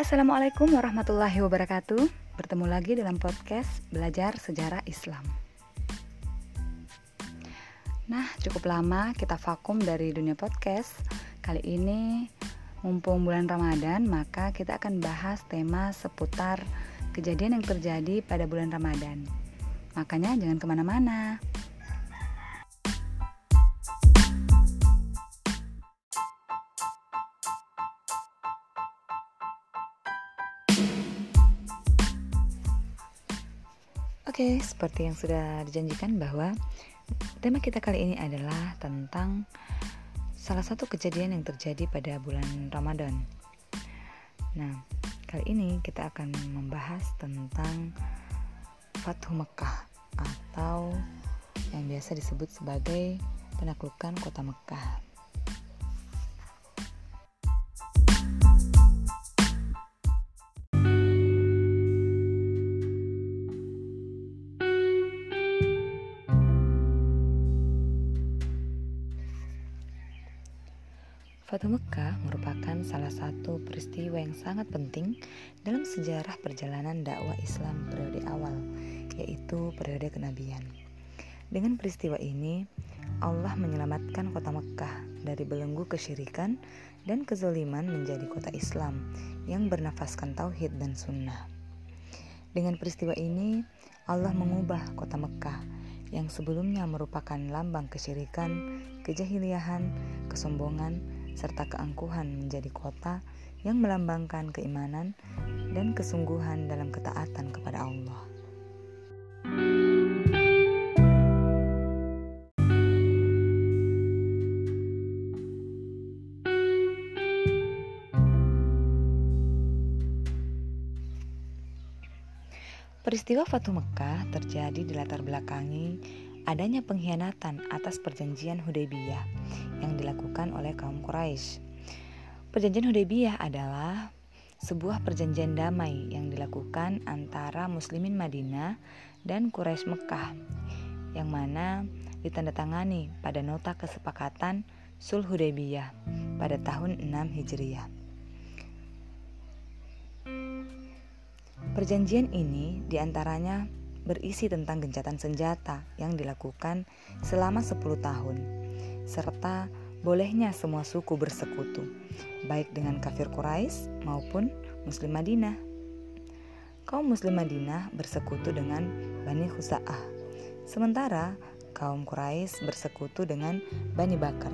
Assalamualaikum warahmatullahi wabarakatuh. Bertemu lagi dalam podcast Belajar Sejarah Islam. Nah, cukup lama kita vakum dari dunia podcast. Kali ini mumpung bulan Ramadan, maka kita akan bahas tema seputar kejadian yang terjadi pada bulan Ramadan. Makanya jangan kemana-mana. Oke, seperti yang sudah dijanjikan bahwa tema kita kali ini adalah tentang salah satu kejadian yang terjadi pada bulan Ramadan. Nah, kali ini kita akan membahas tentang Fathu Mekah atau yang biasa disebut sebagai penaklukan kota Mekah. Fathu Mekah merupakan salah satu peristiwa yang sangat penting dalam sejarah perjalanan dakwah Islam periode awal, yaitu periode kenabian. Dengan peristiwa ini, Allah menyelamatkan kota Mekah dari belenggu kesyirikan dan kezaliman menjadi kota Islam yang bernafaskan tauhid dan sunnah. Dengan peristiwa ini, Allah mengubah kota Mekah yang sebelumnya merupakan lambang kesyirikan, kejahiliahan, kesombongan, serta keangkuhan menjadi kota yang melambangkan keimanan dan kesungguhan dalam ketaatan kepada Allah. Peristiwa Fathu Mekah terjadi di latar belakangi adanya pengkhianatan atas perjanjian Hudaybiyah yang dilakukan oleh kaum Quraisy. Perjanjian Hudaybiyah adalah sebuah perjanjian damai yang dilakukan antara Muslimin Madinah dan Quraisy Mekah, yang mana ditandatangani pada nota kesepakatan Sulh Hudaybiyah pada tahun 6 Hijriah. Perjanjian ini diantaranya berisi tentang gencatan senjata yang dilakukan selama 10 tahun, serta bolehnya semua suku bersekutu, baik dengan kafir Quraisy maupun Muslim Madinah. Kaum Muslim Madinah bersekutu dengan Bani Khuza'ah, sementara kaum Quraisy bersekutu dengan Bani Bakar.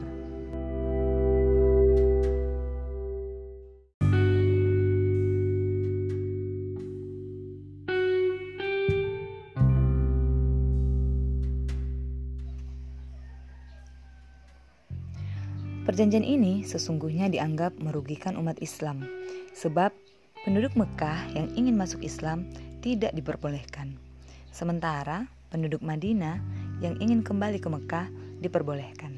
Perjanjian ini sesungguhnya dianggap merugikan umat Islam, sebab penduduk Mekah yang ingin masuk Islam tidak diperbolehkan, sementara penduduk Madinah yang ingin kembali ke Mekah diperbolehkan.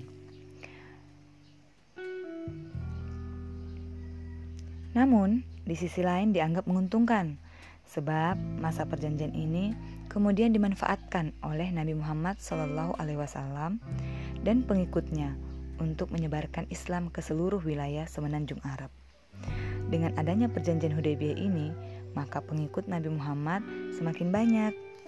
Namun, di sisi lain dianggap menguntungkan, sebab masa perjanjian ini kemudian dimanfaatkan oleh Nabi Muhammad SAW dan pengikutnya untuk menyebarkan Islam ke seluruh wilayah semenanjung Arab. Dengan adanya perjanjian Hudaybiyah ini, maka pengikut Nabi Muhammad semakin banyak.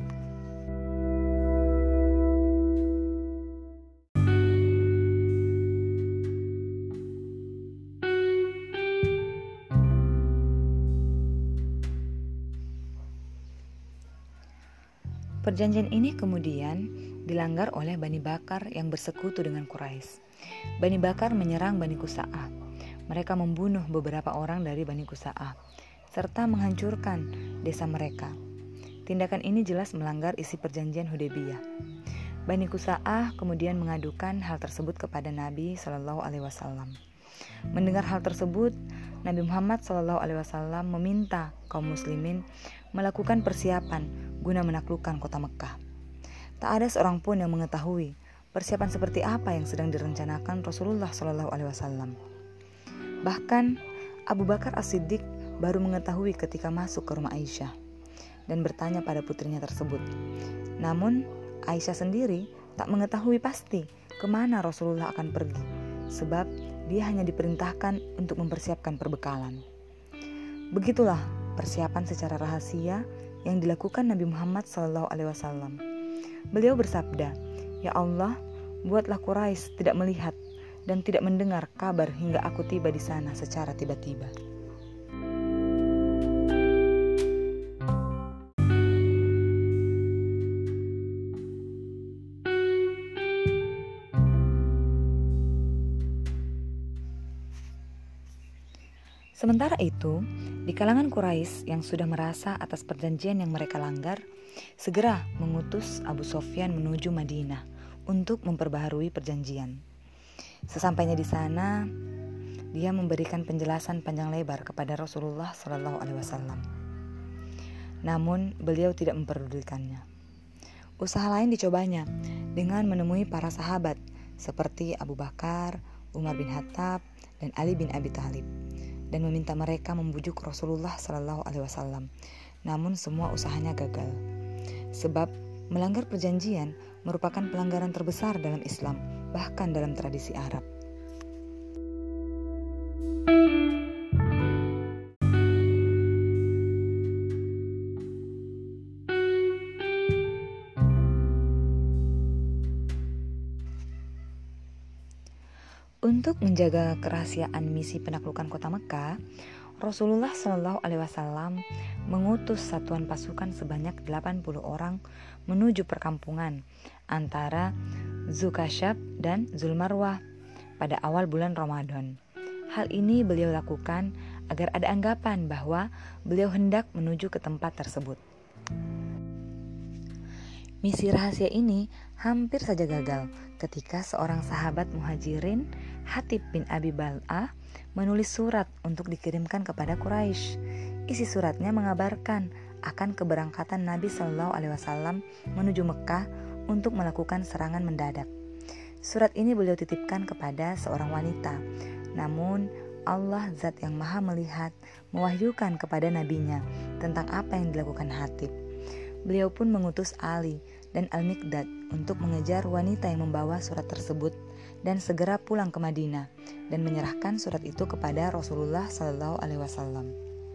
Perjanjian ini kemudian dilanggar oleh Bani Bakar yang bersekutu dengan Quraisy. Bani Bakar menyerang Bani Khuza'ah. Mereka membunuh beberapa orang dari Bani Khuza'ah serta menghancurkan desa mereka. Tindakan ini jelas melanggar isi perjanjian Hudaybiyah. Bani Khuza'ah kemudian mengadukan hal tersebut kepada Nabi SAW. Mendengar hal tersebut, Nabi Muhammad SAW meminta kaum muslimin melakukan persiapan guna menaklukkan kota Mekah. Tak ada seorang pun yang mengetahui persiapan seperti apa yang sedang direncanakan Rasulullah SAW. Bahkan Abu Bakar As-Siddiq baru mengetahui ketika masuk ke rumah Aisyah dan bertanya pada putrinya tersebut. Namun Aisyah sendiri tak mengetahui pasti kemana Rasulullah akan pergi, sebab dia hanya diperintahkan untuk mempersiapkan perbekalan. Begitulah persiapan secara rahasia yang dilakukan Nabi Muhammad SAW. Beliau bersabda, "Ya Allah, buatlah Quraisy tidak melihat dan tidak mendengar kabar hingga aku tiba di sana secara tiba-tiba." Sementara itu, di kalangan Quraisy yang sudah merasa atas perjanjian yang mereka langgar, segera mengutus Abu Sofyan menuju Madinah untuk memperbaharui perjanjian. Sesampainya di sana, dia memberikan penjelasan panjang lebar kepada Rasulullah SAW. Namun, beliau tidak memperdulikannya. Usaha lain dicobanya dengan menemui para sahabat seperti Abu Bakar, Umar bin Khattab, dan Ali bin Abi Thalib, dan meminta mereka membujuk Rasulullah SAW. Namun semua usahanya gagal. Sebab melanggar perjanjian merupakan pelanggaran terbesar dalam Islam, bahkan dalam tradisi Arab. Untuk menjaga kerahasiaan misi penaklukan kota Mekah, Rasulullah SAW mengutus satuan pasukan sebanyak 80 orang menuju perkampungan antara Dzukashab dan Zulmarwah pada awal bulan Ramadan. Hal ini beliau lakukan agar ada anggapan bahwa beliau hendak menuju ke tempat tersebut. Misi rahasia ini hampir saja gagal ketika seorang sahabat Muhajirin, Hatib bin Abi Bal'ah, menulis surat untuk dikirimkan kepada Quraisy. Isi suratnya mengabarkan akan keberangkatan Nabi SAW menuju Mekah untuk melakukan serangan mendadak. Surat ini beliau titipkan kepada seorang wanita. Namun Allah Zat yang Maha Melihat mewahyukan kepada nabinya tentang apa yang dilakukan Hatib. Beliau pun mengutus Ali dan Al-Miqdad untuk mengejar wanita yang membawa surat tersebut dan segera pulang ke Madinah dan menyerahkan surat itu kepada Rasulullah SAW.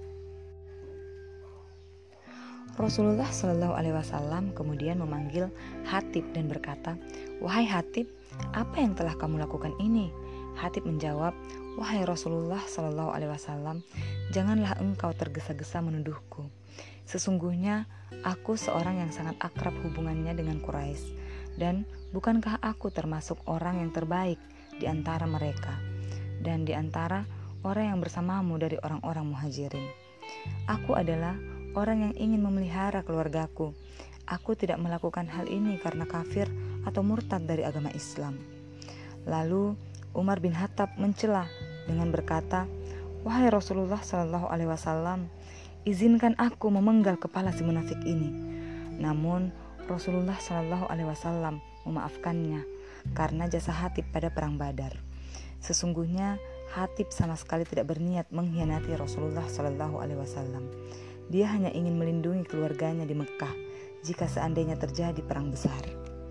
Rasulullah SAW kemudian memanggil Hatib dan berkata, "Wahai Hatib, apa yang telah kamu lakukan ini?" Hatib menjawab, "Wahai Rasulullah SAW, janganlah engkau tergesa-gesa menuduhku. Sesungguhnya aku seorang yang sangat akrab hubungannya dengan Quraisy, dan bukankah aku termasuk orang yang terbaik di antara mereka dan di antara orang yang bersamamu dari orang-orang Muhajirin. Aku adalah orang yang ingin memelihara keluargaku. Aku tidak melakukan hal ini karena kafir atau murtad dari agama Islam." Lalu Umar bin Khattab mencela dengan berkata, "Wahai Rasulullah SAW, izinkan aku memenggal kepala si munafik ini." Namun Rasulullah SAW memaafkannya karena jasa Hatib pada perang Badar. Sesungguhnya Hatib sama sekali tidak berniat mengkhianati Rasulullah SAW. Dia hanya ingin melindungi keluarganya di Mekah jika seandainya terjadi perang besar.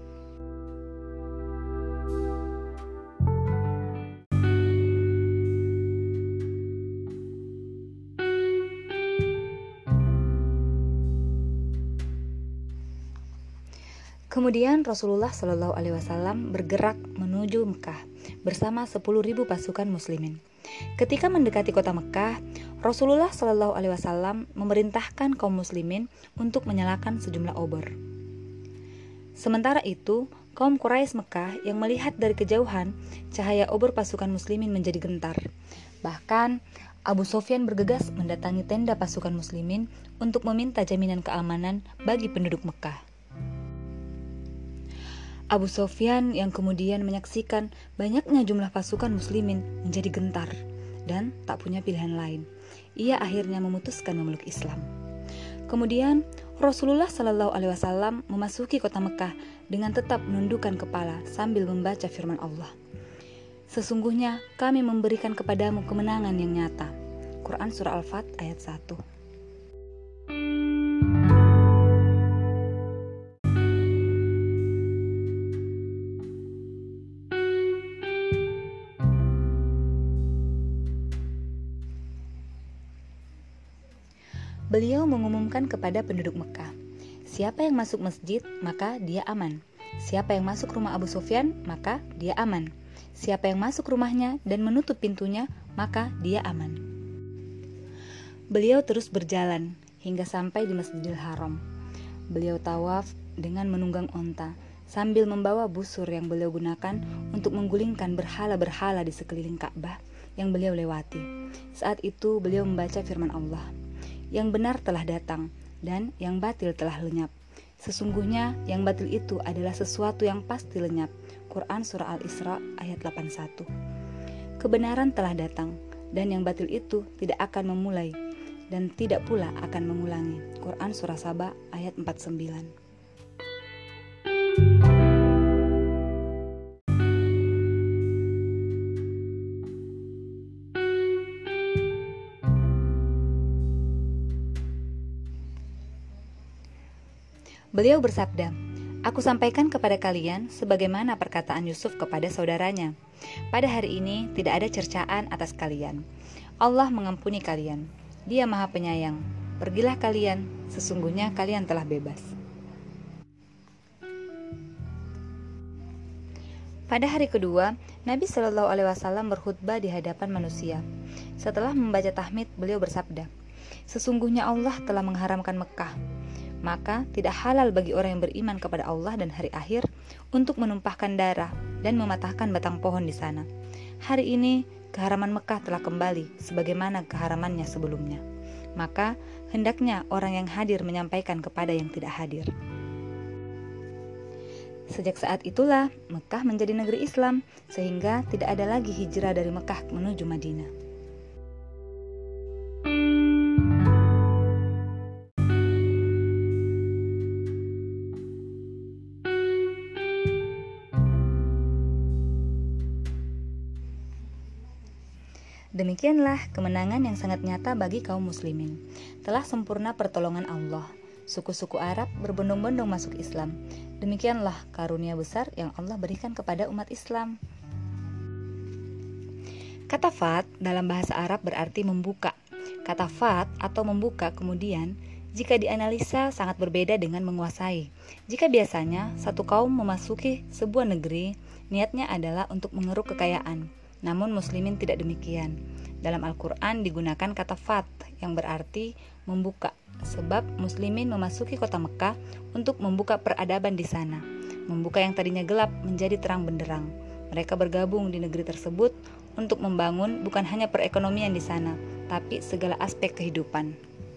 Kemudian Rasulullah SAW bergerak menuju Mekah bersama 10.000 pasukan muslimin. Ketika mendekati kota Mekah, Rasulullah SAW memerintahkan kaum muslimin untuk menyalakan sejumlah obor. Sementara itu, kaum Quraisy Mekah yang melihat dari kejauhan cahaya obor pasukan muslimin menjadi gentar. Bahkan Abu Sofyan bergegas mendatangi tenda pasukan muslimin untuk meminta jaminan keamanan bagi penduduk Mekah. Abu Sofyan yang kemudian menyaksikan banyaknya jumlah pasukan muslimin menjadi gentar dan tak punya pilihan lain. Ia akhirnya memutuskan memeluk Islam. Kemudian Rasulullah SAW memasuki kota Mekah dengan tetap menundukkan kepala sambil membaca firman Allah. "Sesungguhnya kami memberikan kepadamu kemenangan yang nyata." Quran Surah Al-Fat ayat 1. Beliau mengumumkan kepada penduduk Mekah, siapa yang masuk masjid, maka dia aman. Siapa yang masuk rumah Abu Sufyan, maka dia aman. Siapa yang masuk rumahnya dan menutup pintunya, maka dia aman. Beliau terus berjalan hingga sampai di Masjidil Haram. Beliau tawaf dengan menunggang onta, sambil membawa busur yang beliau gunakan untuk menggulingkan berhala-berhala di sekeliling Ka'bah yang beliau lewati. Saat itu beliau membaca firman Allah, yang benar telah datang dan yang batil telah lenyap. Sesungguhnya yang batil itu adalah sesuatu yang pasti lenyap. Quran Surah Al-Isra ayat 81. Kebenaran telah datang dan yang batil itu tidak akan memulai dan tidak pula akan mengulangi. Quran Surah Saba ayat 49. Beliau bersabda, "Aku sampaikan kepada kalian sebagaimana perkataan Yusuf kepada saudaranya. Pada hari ini tidak ada cercaan atas kalian. Allah mengampuni kalian. Dia Maha Penyayang. Pergilah kalian, sesungguhnya kalian telah bebas." Pada hari kedua, Nabi Shallallahu Alaihi Wasallam berkhutbah di hadapan manusia. Setelah membaca tahmid, beliau bersabda, "Sesungguhnya Allah telah mengharamkan Mekah. Maka tidak halal bagi orang yang beriman kepada Allah dan hari akhir untuk menumpahkan darah dan mematahkan batang pohon di sana. Hari ini keharaman Mekah telah kembali sebagaimana keharamannya sebelumnya. Maka hendaknya orang yang hadir menyampaikan kepada yang tidak hadir." Sejak saat itulah Mekah menjadi negeri Islam, sehingga tidak ada lagi hijrah dari Mekah menuju Madinah. Demikianlah kemenangan yang sangat nyata bagi kaum muslimin. Telah sempurna pertolongan Allah. Suku-suku Arab berbondong-bondong masuk Islam. Demikianlah karunia besar yang Allah berikan kepada umat Islam. Kata fat dalam bahasa Arab berarti membuka. Kata fat atau membuka kemudian jika dianalisa sangat berbeda dengan menguasai. Jika biasanya satu kaum memasuki sebuah negeri, niatnya adalah untuk mengeruk kekayaan. Namun muslimin tidak demikian. Dalam Al-Quran digunakan kata fat yang berarti membuka, sebab muslimin memasuki kota Mekah untuk membuka peradaban di sana. Membuka yang tadinya gelap menjadi terang benderang. Mereka bergabung di negeri tersebut untuk membangun bukan hanya perekonomian di sana, tapi segala aspek kehidupan.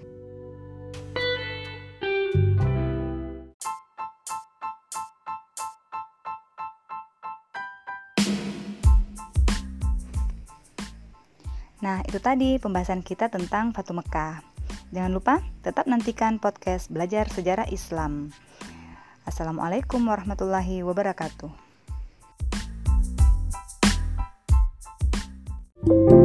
Nah, itu tadi pembahasan kita tentang Fatu Mekah. Jangan lupa tetap nantikan podcast Belajar Sejarah Islam. Assalamualaikum warahmatullahi wabarakatuh.